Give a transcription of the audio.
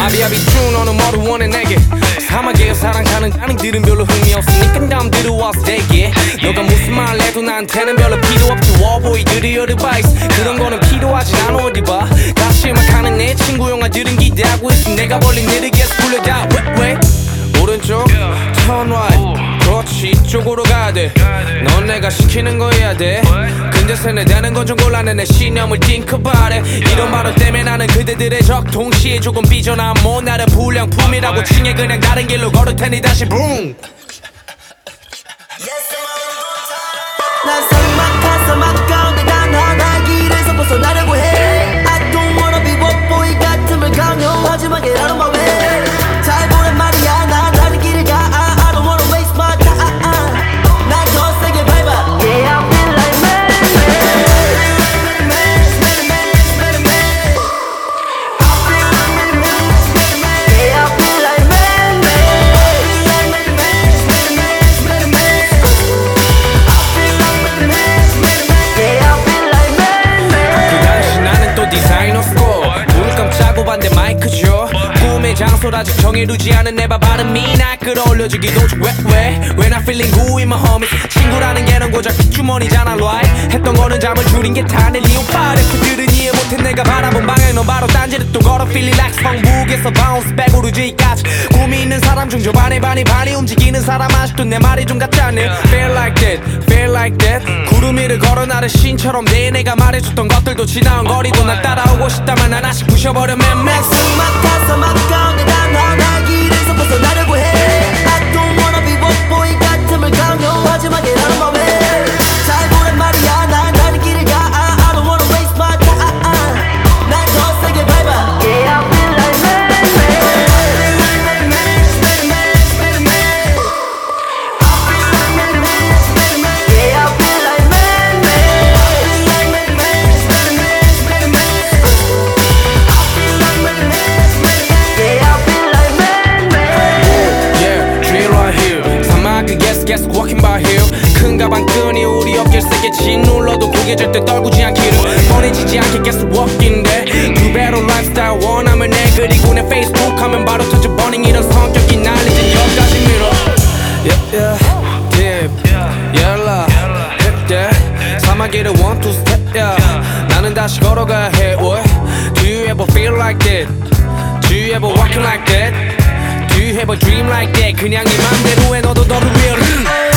아비아비쭈 너는 뭐를 원해 내게 사막에서 사랑하는 가능들은 별로 흥미없으니까 남들을 와서 대기해 너가 무슨 말 해도 나한테는 별로 필요 없지 워보이들이 어드바이스 그런 거는 필요하진 않아 어디 봐 같이 음악하는 내 친구 영화들은 기대하고 있어 내가 벌린 일을 계속 굴려다 왜 오른쪽 turn right 그렇지 이쪽으로 가야 돼넌 내가 시키는 거 해야 돼 근데 세뇌되는 건 좀 곤란해 내 신념을 think about it 이런 말로 때문에 나는 그대들의 적 동시에 조금 삐져나온 나를 불량품이라고 칭해 그냥 다른 길로 걸을 테니 다시 boom 난 삭막한 사막 가운데 단 하나의 길에서 벗어나려고 해 I don't wanna be what boy 같음을 강요하지만 걔라는 맘에 잘 보란 말이야 난 다른 길을 가 I don't wanna waste my time 난 더 세게 밟아 Yeah I feel like man Yeah I feel like man 반대 마이크 줘 꿈의 장소라 아직 정해두지 않은 내 발음이 날 끌어올려주기도 좀 왜 When I'm feeling good with my homies 친구라는 게는 고작 빗주머니잖아 right 했던 거는 잠을 줄인 게 다내 이유 빠르 그들은 이해 못해 내가 바라본 방향 넌 바로 딴지를 또 걸어 Feeling like 성북에서 bounce back 우르지까지 꿈이 있는 사람 중 저반에 반이 움직이는 사람 아직도 내 말이 좀 같지 않네 Feel like that 구름 위를 걸어 나를 신처럼 내가 말해줬던 것들도 지나온 거리도 날 따라오고 싶다만 하나씩 부셔버려 맨 삭막한 사막 가운데 단 하나의 길에서 벗어나려고 해 I don't wanna be what boy 같음을 강요하지만 걔라는 맘에 잘 보란 말이야 난 다른 길을 가 I don't wanna waste my time 난 더 세게 밟아 Yeah I feel like man Yeah I feel like man 계속 walking by here 큰 가방끈이 우리 어깨를 세게 짓눌러도 고개 절대 떨구지 않기를 뻔해지지 않게 계속 walking 돼 두 배로 lifestyle 원함을 내 그리고 내 페이스북 하면 바로 터져 버닝 이런 성격이 날 이제 여기까지 밀어 dip 연락 hip that 사막길을 one two step 나는 다시 걸어가야 해 what? Do you ever feel like that? Do you ever walking like that? Do you have a dream like that? 그냥 네 맘대로 해 너도 너를 위해